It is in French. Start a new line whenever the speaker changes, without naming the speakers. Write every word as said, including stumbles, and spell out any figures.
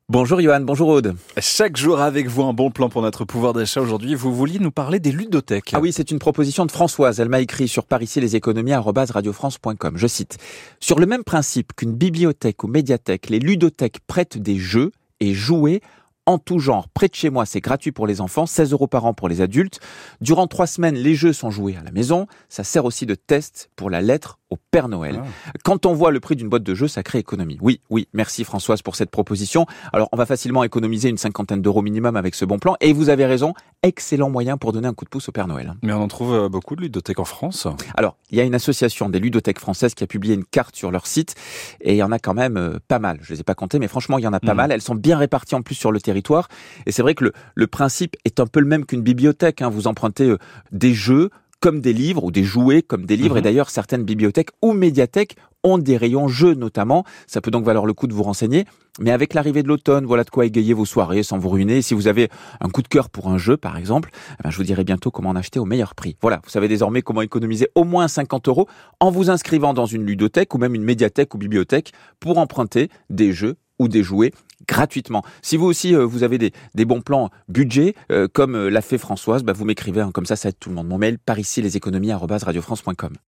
Bonjour Johan, bonjour Aude.
Chaque jour avec vous, un bon plan pour notre pouvoir d'achat. Aujourd'hui, vous vouliez nous parler des ludothèques.
Ah oui, c'est une proposition de Françoise. Elle m'a écrit sur par ici les économies arobase radio france point com. Je cite. Sur le même principe qu'une bibliothèque ou médiathèque, les ludothèques prêtent des jeux et jouets en tout genre. Près de chez moi, c'est gratuit pour les enfants, seize euros par an pour les adultes. Durant trois semaines, les jeux sont joués à la maison. Ça sert aussi de test pour la lettre au Père Noël. Ah. Quand on voit le prix d'une boîte de jeux, ça crée économie. Oui, oui, merci Françoise pour cette proposition. Alors, on va facilement économiser une cinquantaine d'euros minimum avec ce bon plan. Et vous avez raison, excellent moyen pour donner un coup de pouce au Père Noël.
Mais on en trouve beaucoup de ludothèques en France.
Alors, il y a une association des ludothèques françaises qui a publié une carte sur leur site. Et il y en a quand même euh, pas mal. Je les ai pas comptées, mais franchement, il y en a pas mmh. mal. Elles sont bien réparties en plus sur le territoire. Et c'est vrai que le, le principe est un peu le même qu'une bibliothèque. Hein. Vous empruntez euh, des jeux comme des livres ou des jouets comme des livres. Mmh. Et d'ailleurs, certaines bibliothèques ou médiathèques ont des rayons jeux notamment. Ça peut donc valoir le coup de vous renseigner. Mais avec l'arrivée de l'automne, voilà de quoi égayer vos soirées sans vous ruiner. Si vous avez un coup de cœur pour un jeu, par exemple, eh ben, je vous dirai bientôt comment en acheter au meilleur prix. Voilà, vous savez désormais comment économiser au moins cinquante euros en vous inscrivant dans une ludothèque ou même une médiathèque ou bibliothèque pour emprunter des jeux ou des jouets gratuitement. Si vous aussi, euh, vous avez des, des bons plans budget, euh, comme euh, l'a fait Françoise, bah, vous m'écrivez, hein, comme ça, ça aide tout le monde. Mon mail, par ici, les économies arobase radio france point com.